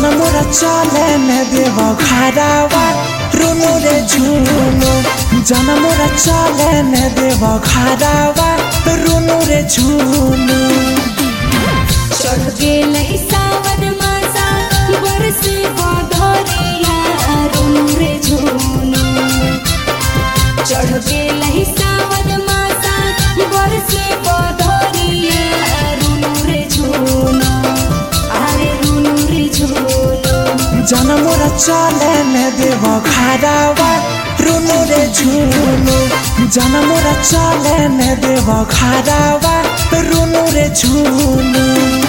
जनमोरा चले ने देव घारावा रुनु रे झुनु जनमोरा चले ने देव घारावा रुनु रे झुनु चढ़ गेल सावन मासा बरसे बदरिया रुनु रे झुनु चढ़ गेल सावन मासा बरसे बदरिया रुनु रे झुनु अरे रुनु रे झुनु जनमोरा चले ने देव घारावा रुनु रे झुनु जनमोरा चले ने देव घारावा रुनु रे झुनु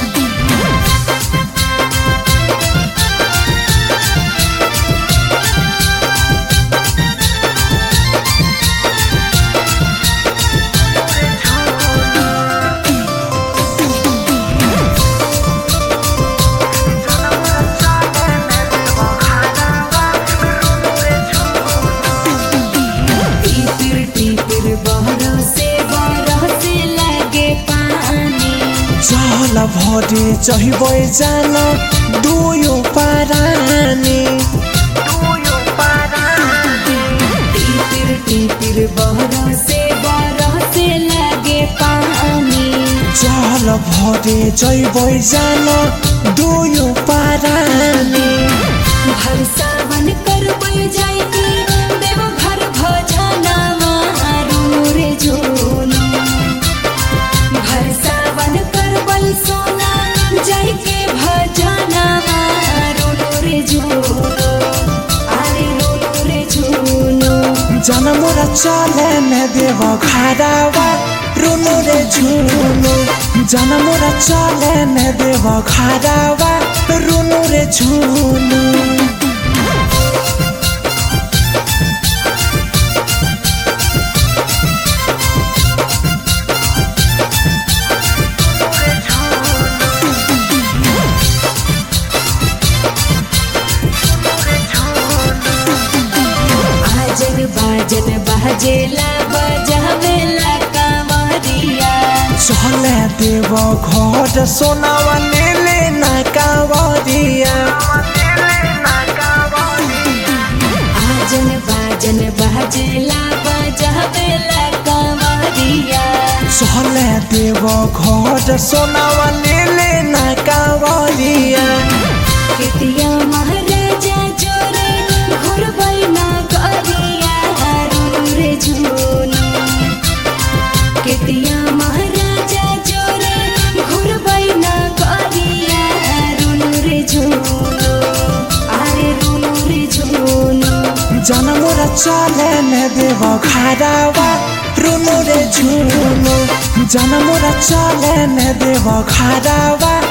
चल भरे चहिबै जान दुयो पारानी टिपिर बरसे लगे पानी चल भरे चहिबै जान दुयो पारानी भर सावन करबै जाइके देव घर भजनमा रुनु रे झुनु भर सावन करबै सोना जाइके भजनमा रुनु रे झुनु अरे रुनु रे झुनु जनमोरा चले ने देव घारावा रुनु रे झुनु जनमोरा चले ने देव घारावा रुनु रे झुनु बाजन बाजेला बजावेला कांवरिया चले देव घर सोनावा नेले ना कांवरिया आजन बाजन बाजेला बजावेला कांवरिया चले देव घर सोनावा नेले ना कांवरिया केतिया महाराजा जोरे घर बैना करिया रुनु रे झुनु केतिया महाराजा जोरे घर बैना करिया रुनु रे झुनु अरे रुनु रे झुनु जनमोरा चले ने देव घारावा रुनु रे झुनु जनमोरा चले ने देव घारावा